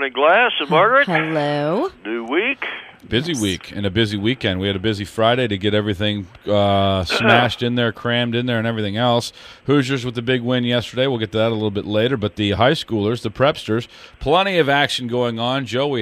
morning, Glass and Margaret. Hello. New week. Busy week and a busy weekend. We had a busy Friday to get everything smashed in there, crammed in there, and everything else. Hoosiers with the big win yesterday. We'll get to that a little bit later. But the high schoolers, the prepsters, plenty of action going on. Joe, we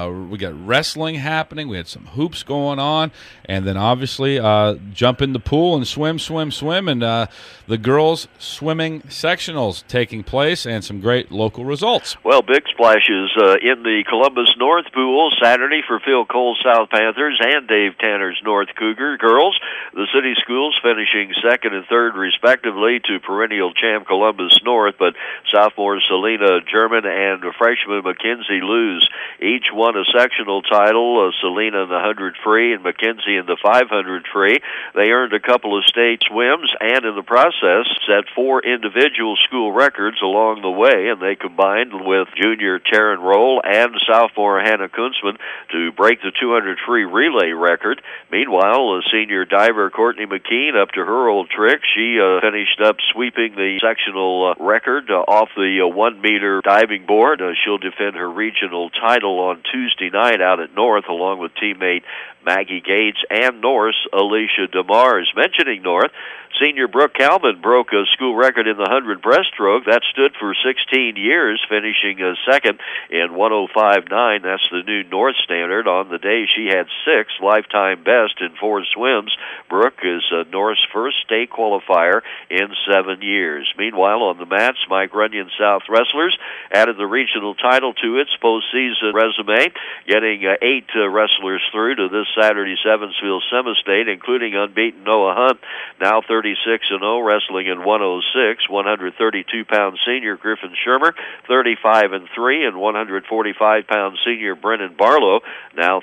got wrestling happening. We had some hoops going on, and then obviously jump in the pool and swim, and the girls swimming sectionals taking place, and some great local results. Well, big splashes in the Columbus North pool Saturday for Phil Cole's South Panthers and Dave Tanner's North Cougar girls. The city schools finishing second and third respectively to perennial champ Columbus North, but sophomores Selena German and freshman Mackenzie Lewis each won a sectional title, Selena in the 100 free and Mackenzie in the 500 free. They earned a couple of state swims and in the process set 4 individual school records along the way, and they combined with junior Taryn Roll and sophomore Hannah Kunzman to break the 200 free relay record. Meanwhile, senior diver Courtney McKean, up to her old trick, she finished up sweeping the sectional record off the 1 meter diving board. She'll defend her regional title on Tuesday night out at North, along with teammate Maggie Gates and North's Alicia DeMars. Mentioning North, senior Brooke Calvin broke a school record in the 100 breaststroke. That stood for 16 years, finishing second in 105.9. That's the new North standard. On the day, she had 6 lifetime best in 4 swims. Brooke is North's first state qualifier in 7 years. Meanwhile, on the mats, Mike Runyon South Wrestlers added the regional title to its postseason resume, getting 8 wrestlers through to this Saturday's Evansville Semi-State, including unbeaten Noah Hunt, now 36-0, wrestling in 106. 132-pound senior Griffin Shermer, 35-3, and 145-pound senior Brennan Barlow, now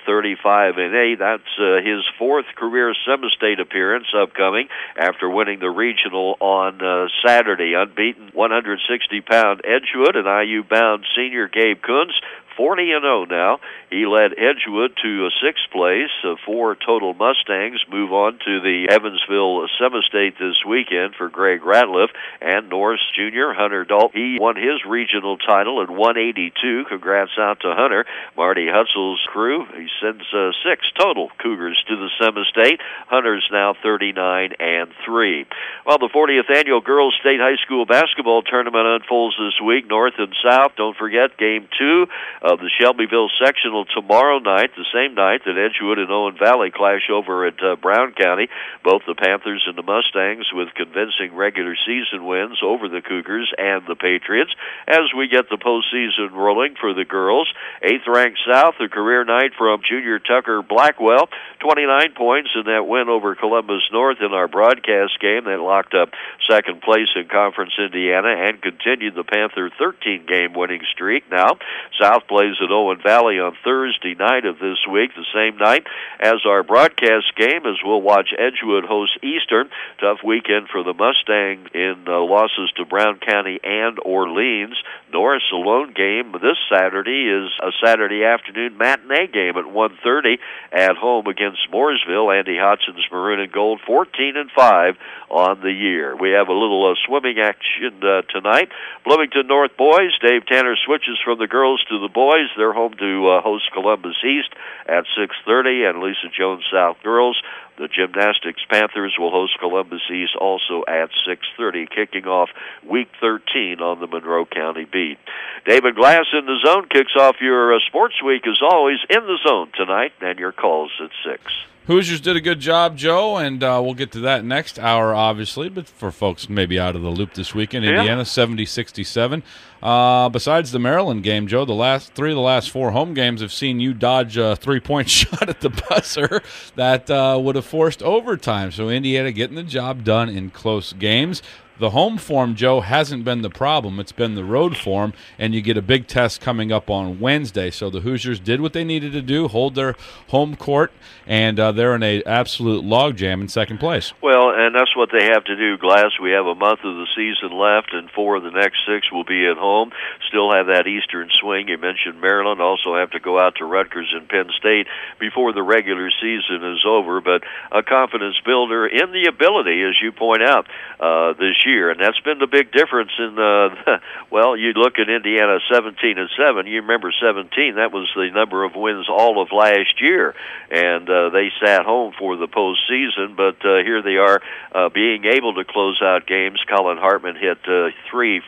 35-8. That's his 4th career Semi-State appearance upcoming after winning the regional on Saturday. Unbeaten 160-pound Edgewood and IU-bound senior Gabe Kunz, 40-0 now. He led Edgewood to 6th place. 4 total Mustangs move on to the Evansville Semi-State this weekend for Greg Ratliff. And North's junior Hunter Dalton, he won his regional title at 182. Congrats out to Hunter. Marty Hutzel's crew, he sends 6 total Cougars to the Semi-State. Hunter's now 39-3. Well, the 40th annual Girls State High School Basketball Tournament unfolds this week, North and South. Don't forget, Game 2 of the Shelbyville sectional tomorrow night, the same night that Edgewood and Owen Valley clash over at Brown County. Both the Panthers and the Mustangs with convincing regular season wins over the Cougars and the Patriots. As we get the postseason rolling for the girls, 8th-ranked South, a career night from junior Tucker Blackwell, 29 points in that win over Columbus North in our broadcast game. That locked up 2nd place in Conference Indiana and continued the Panther 13-game winning streak. Now, South plays at Owen Valley on Thursday night of this week, the same night as our broadcast game, as we'll watch Edgewood host Eastern. Tough weekend for the Mustangs in losses to Brown County and Orleans. North's lone game this Saturday is a Saturday afternoon matinee game at 1:30 at home against Mooresville. Andy Hodson's Maroon and Gold, 14-5 on the year. We have a little swimming action tonight. Bloomington North boys, Dave Tanner switches from the girls to the boys. They're home to host Columbus East at 6:30, and Lisa Jones South girls, the Gymnastics Panthers, will host Columbus East also at 6:30, kicking off Week 13 on the Monroe County beat. David Glass in the Zone kicks off your sports week, as always, in the Zone tonight, and your calls at 6. Hoosiers did a good job, Joe, and we'll get to that next hour, obviously. But for folks maybe out of the loop this weekend, Indiana 70-67. Besides the Maryland game, Joe, the last 4 home games have seen you dodge a 3-point shot at the buzzer that would have forced overtime. So Indiana getting the job done in close games. The home form, Joe, hasn't been the problem. It's been the road form, and you get a big test coming up on Wednesday. So the Hoosiers did what they needed to do, hold their home court, and they're in an absolute logjam in 2nd place. Well, and that's what they have to do, Glass. We have a month of the season left, and 4 of the next 6 will be at home. Still have that Eastern swing. You mentioned Maryland. Also have to go out to Rutgers and Penn State before the regular season is over. But a confidence builder in the ability, as you point out, this year, and that's been the big difference in well, you look at Indiana 17-7. You remember 17? That was the number of wins all of last year, and they sat home for the postseason. But here they are, being able to close out games. Colin Hartman hit 3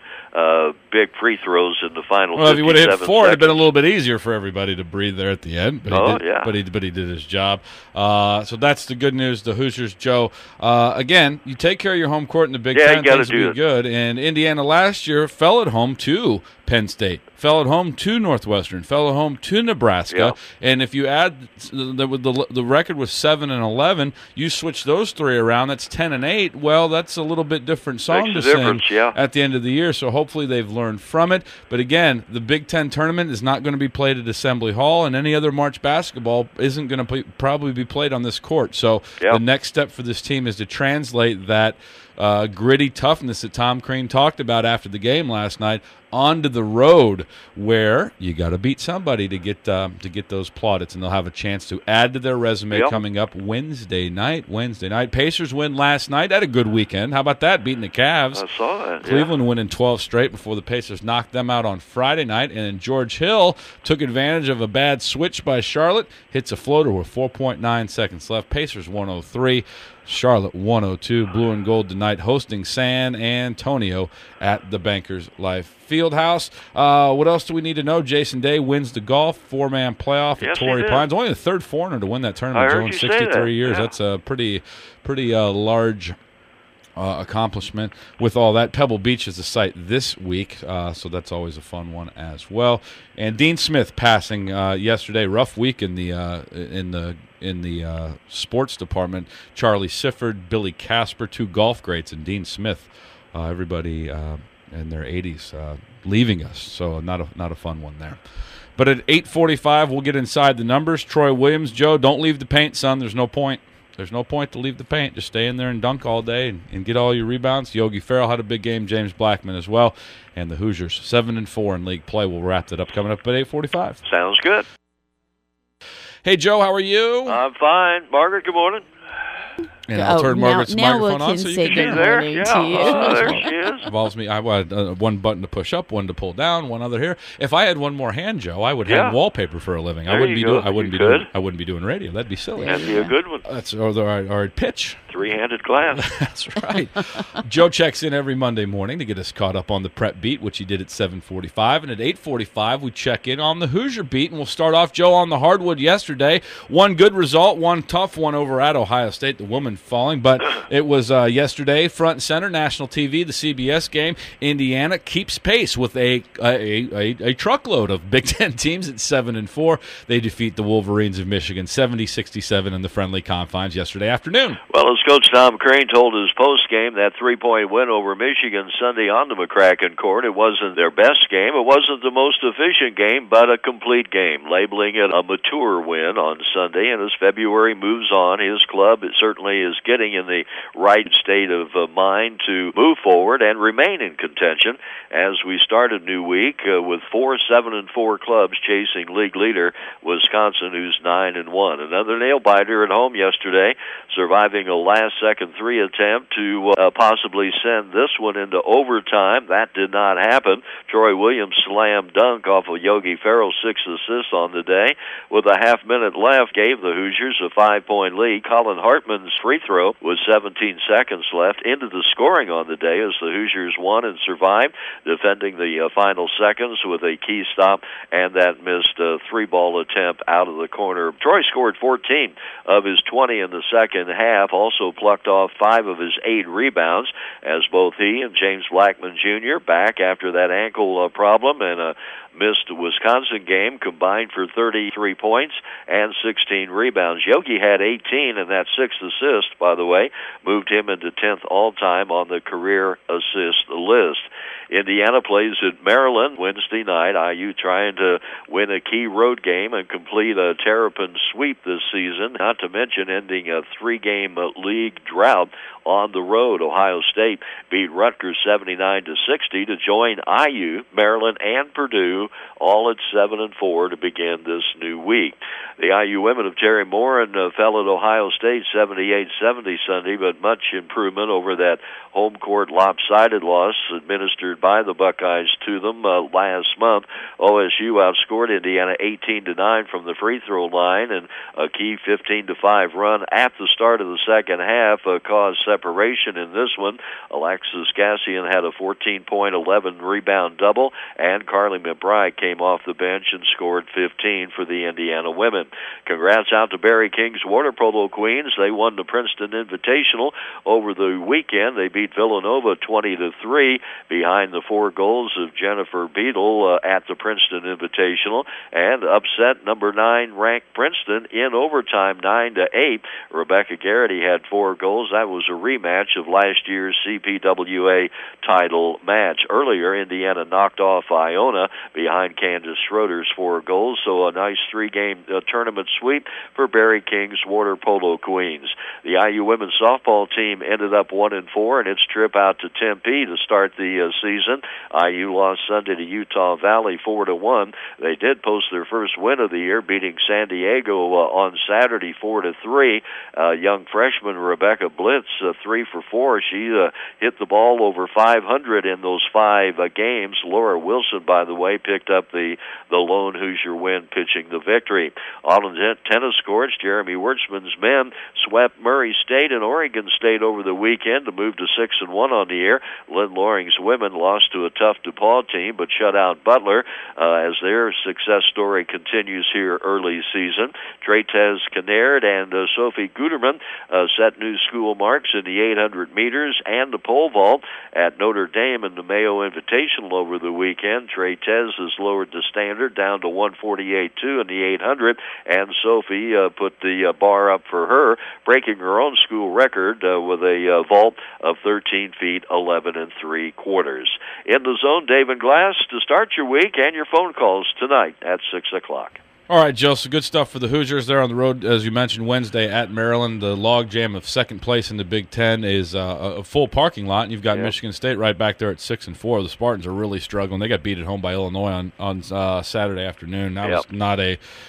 big free throws in the final. Well, if he would have hit 4, seconds. it'd been a little bit easier for everybody to breathe there at the end. But he did his job. So that's the good news. The Hoosiers, Joe. Again, you take care of your home court in the Big Ten. Things will be good. And Indiana last year fell at home to Penn State, fell at home to Northwestern, fell at home to Nebraska. Yeah. And if you add the record was 7-11, you switch those 3 around. That's 10-8. Well, that's a little bit different song to sing at the end of the year. So hopefully they've learned from it. But again, the Big Ten tournament is not going to be played at Assembly Hall, and any other March basketball isn't going to probably be played on this court. So the next step for this team is to translate that gritty toughness that Tom Crean talked about after the game last night onto the road, where you got to beat somebody to get those plaudits, and they'll have a chance to add to their resume coming up Wednesday night. Pacers win last night. Had a good weekend. How about that, beating the Cavs? I saw that. Cleveland winning 12 straight before the Pacers knocked them out on Friday night, and then George Hill took advantage of a bad switch by Charlotte, hits a floater with 4.9 seconds left. Pacers 103. Charlotte 102. Blue and gold tonight, hosting San Antonio at the Bankers Life Fieldhouse. What else do we need to know? Jason Day wins the golf 4-man playoff at Torrey Pines. Only the 3rd foreigner to win that tournament, Joe, in 63 years. Yeah. That's a pretty large accomplishment. With all that, Pebble Beach is the site this week, so that's always a fun one as well. And Dean Smith passing yesterday. Rough week in the sports department. Charlie Sifford, Billy Casper, 2 golf greats, and Dean Smith. Everybody in their 80s leaving us, so not a fun one there. But at 8:45, we'll get inside the numbers. Troy Williams, Joe, don't leave the paint, son. There's no point. There's no point to leave the paint. Just stay in there and dunk all day and get all your rebounds. Yogi Ferrell had a big game. James Blackman as well. And the Hoosiers 7-4 in league play. We'll wrap that up coming up at 8:45. Sounds good. Hey, Joe, how are you? I'm fine. Margaret, good morning. And I'll turn Margaret's microphone on so you can hear her. There she is. Involves me. I had one button to push up, one to pull down, one other here. If I had one more hand, Joe, I would hang wallpaper for a living. I wouldn't be doing radio. That'd be silly. That'd be a good one. That's or pitch. Three-handed glass. That's right. Joe checks in every Monday morning to get us caught up on the prep beat, which he did at 7:45, and at 8:45 we check in on the Hoosier beat, and we'll start off, Joe, on the hardwood yesterday. One good result, one tough one over at Ohio State. The woman falling, but it was yesterday front and center, national TV, the CBS game. Indiana keeps pace with a truckload of Big Ten teams at 7-4. They defeat the Wolverines of Michigan 70-67 in the friendly confines yesterday afternoon. Well, as Coach Tom Crean told his post-game, that 3-point win over Michigan Sunday on the McCracken court, it wasn't their best game. It wasn't the most efficient game, but a complete game, labeling it a mature win on Sunday. And as February moves on, his club certainly is getting in the right state of mind to move forward and remain in contention as we start a new week with 4 7-4 clubs chasing league leader Wisconsin, who's 9-1. Another nail-biter at home yesterday, surviving a last-second 3 attempt to possibly send this one into overtime. That did not happen. Troy Williams slam dunk off of Yogi Ferrell's 6th assist on the day. With a half-minute left, gave the Hoosiers a 5-point lead. Colin Hartman's free throw with 17 seconds left into the scoring on the day as the Hoosiers won and survived, defending the final seconds with a key stop and that missed 3-ball attempt out of the corner. Troy scored 14 of his 20 in the second half, also plucked off 5 of his 8 rebounds as both he and James Blackman Jr. back after that ankle problem and a missed Wisconsin game combined for 33 points and 16 rebounds. Yogi had 18, and that 6th assist, by the way, moved him into 10th all-time on the career assist list. Indiana plays at Maryland Wednesday night. IU trying to win a key road game and complete a Terrapin sweep this season, not to mention ending a 3-game league drought on the road. Ohio State beat Rutgers 79-60 to join IU, Maryland, and Purdue all at 7-4 to begin this new week. The IU women of Terry Morin fell at Ohio State 78-70 Sunday, but much improvement over that home court lopsided loss administered by the Buckeyes to them last month. OSU outscored Indiana 18-9 from the free throw line, and a key 15-5 run at the start of the second half caused separation in this one. Alexis Cassian had a 14-point, 11-rebound double, and Carly McBride came off the bench and scored 15 for the Indiana women. Congrats out to Barry King's water polo queens. They won the Princeton Invitational over the weekend. They beat Villanova 20-3 behind the 4 goals of Jennifer Beadle at the Princeton Invitational, and upset number 9 ranked Princeton in overtime 9-8. Rebecca Garrity had 4 goals. That was a rematch of last year's CPWA title match. Earlier, Indiana knocked off Iona behind Candace Schroeder's 4 goals, so a nice 3-game tournament sweep for Barry King's water polo queens. The IU women's softball team ended up 1-4 in its trip out to Tempe to start the season. IU lost Sunday to Utah Valley 4-1. They did post their first win of the year, beating San Diego on Saturday 4-3. Young freshman Rebecca Blitz 3 for 4. She hit the ball over 500 in those 5 games. Laura Wilson, by the way, picked up the lone Hoosier win, pitching the victory. On the tennis courts, Jeremy Wertzman's men swept Murray State and Oregon State over the weekend to move to 6-1 on the year. Lynn Loring's women lost to a tough DePaul team, but shut out Butler as their success story continues here early season. Treytez Kinnaird and Sophie Guterman set new school marks in the 800 meters and the pole vault at Notre Dame in the Mayo Invitational over the weekend. Treytez has lowered the standard down to 148.2 in the 800, and Sophie put the bar up for her, breaking her own school record with a vault of 13 feet 11 3/4. In the zone, Dave and Glass to start your week and your phone calls tonight at 6 o'clock. All right, Joe, so good stuff for the Hoosiers. They're on the road, as you mentioned, Wednesday at Maryland. The logjam of second place in the Big Ten is a full parking lot, and you've got Michigan State right back there at 6-4. The Spartans are really struggling. They got beat at home by Illinois on Saturday afternoon. That was not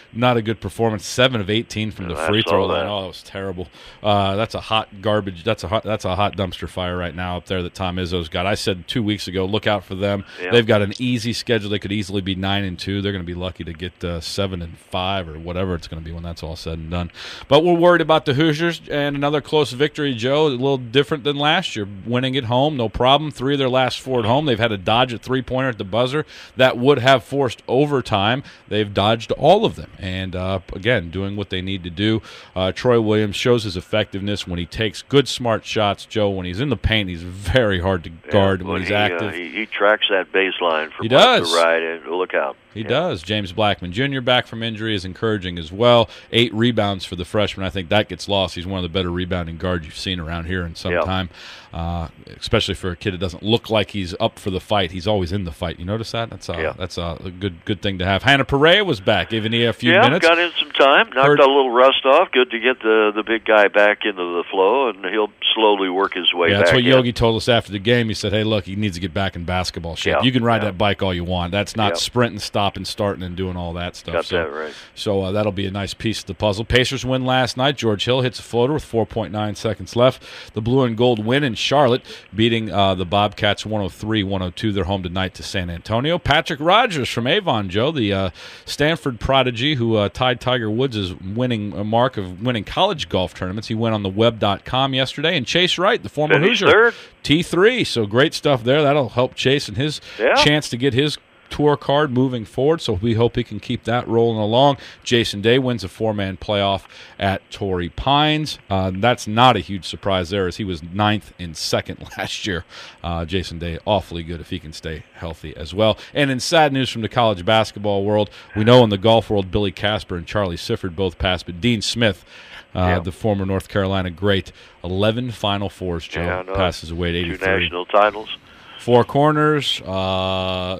a good performance. 7 of 18 from the free throw line. Oh, that was terrible. That's a hot garbage. That's a hot dumpster fire right now up there that Tom Izzo's got. I said 2 weeks ago, look out for them. Yep. They've got an easy schedule. They could easily be 9-2. They're going to be lucky to get 7-5 or whatever it's going to be when that's all said and done. But we're worried about the Hoosiers, and another close victory, Joe, a little different than last year. Winning at home, no problem. 3 of their last 4 at home. They've had to dodge a 3-pointer at the buzzer that would have forced overtime. They've dodged all of them, and again, doing what they need to do. Troy Williams shows his effectiveness when he takes good, smart shots, Joe. When he's in the paint, he's very hard to guard when he's active. He tracks that baseline from left to right, and look out. He does. James Blackman Jr. back from injury is encouraging as well. 8 rebounds for the freshman. I think that gets lost. He's one of the better rebounding guards you've seen around here in some time, especially for a kid that doesn't look like he's up for the fight. He's always in the fight. You notice that? That's a good thing to have. Hannah Perea was back, giving you a few minutes. Got in some time. Knocked a little rust off. Good to get the big guy back into the flow, and he'll slowly work his way back. That's what Yogi told us after the game. He said, hey, look, he needs to get back in basketball shape. You can ride that bike all you want. That's not sprinting, stopping, starting, and doing all that stuff. Got that right. So that'll be a nice piece of the puzzle. Pacers win last night. George Hill hits a floater with 4.9 seconds left. The blue and gold win in Charlotte, beating the Bobcats 103-102. They're home tonight to San Antonio. Patrick Rogers from Avon, Joe, the Stanford prodigy who tied Tiger Woods' mark of winning college golf tournaments. He went on the web.com yesterday. And Chase Wright, the former Hoosier, third. T3. So great stuff there. That'll help Chase and his chance to get his tour card moving forward, so we hope he can keep that rolling along. Jason Day wins a 4-man playoff at Torrey Pines. That's not a huge surprise there, as he was 9th in second last year. Jason Day, awfully good if he can stay healthy as well. And in sad news from the college basketball world, we know in the golf world, Billy Casper and Charlie Sifford both passed, but Dean Smith, the former North Carolina great, 11 Final Fours, Joe, passes away at 83. 2 national titles. 4 corners,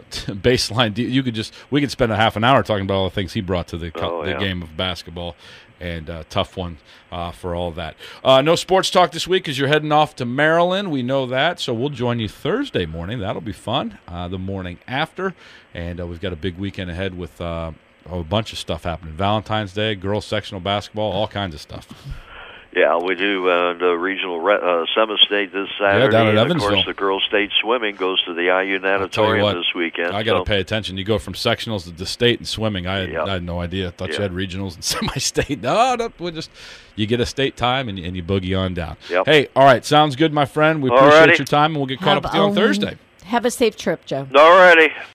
baseline. We could spend a half an hour talking about all the things he brought to the game of basketball. and tough one for all that. No sports talk this week because you're heading off to Maryland. We know that, so we'll join you Thursday morning. That'll be fun, the morning after. And we've got a big weekend ahead with a bunch of stuff happening. Valentine's Day, girls sectional basketball, all kinds of stuff. Yeah, we do the regional semi-state this Saturday. Down at and Evansville. Of course, the girls' state swimming goes to the IU Natatorium this weekend. I got to pay attention. You go from sectionals to state and swimming. I had no idea. I thought you had regionals and semi-state. No, you get a state time and you boogie on down. Yep. Hey, all right, sounds good, my friend. We appreciate your time, and we'll get caught up with you on Thursday. Have a safe trip, Joe. All righty.